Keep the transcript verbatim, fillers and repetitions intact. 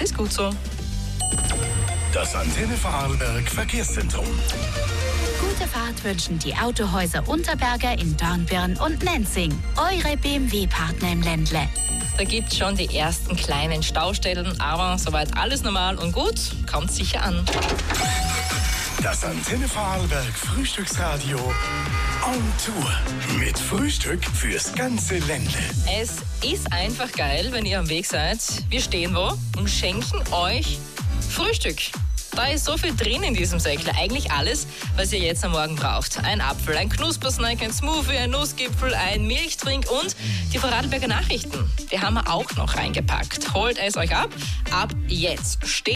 ist gut so. Das Antenne Vorarlberg Verkehrszentrum. Gute Fahrt wünschen die Autohäuser Unterberger in Dornbirn und Nenzing. Eure B M W-Partner im Ländle. Da gibt es schon die ersten kleinen Staustellen, aber soweit alles normal und gut, kommt sicher an. Das Antenne Vorarlberg Frühstücksradio on Tour. Mit Frühstück fürs ganze Ländle. Es ist einfach geil, wenn ihr am Weg seid. Wir stehen wo und schenken euch Frühstück. Da ist so viel drin in diesem Säckle. Eigentlich alles, was ihr jetzt am Morgen braucht. Ein Apfel, ein Knuspersnack, ein Smoothie, ein Nussgipfel, ein Milchtrink und die Vorarlberger Nachrichten. Die haben wir auch noch reingepackt. Holt es euch ab. Ab jetzt steht